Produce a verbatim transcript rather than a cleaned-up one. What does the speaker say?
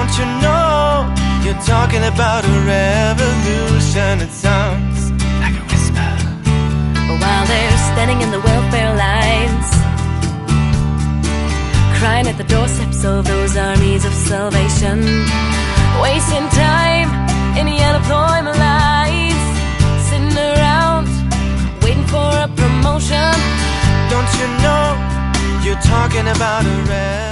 Don't you know you're talking about a revolution? It sounds like a whisper while they're standing in the welfare lines, crying at the doorsteps of those armies of salvation, wasting time in the unemployment lines, sitting around waiting for a promotion. Don't you know you're talking about a revolution?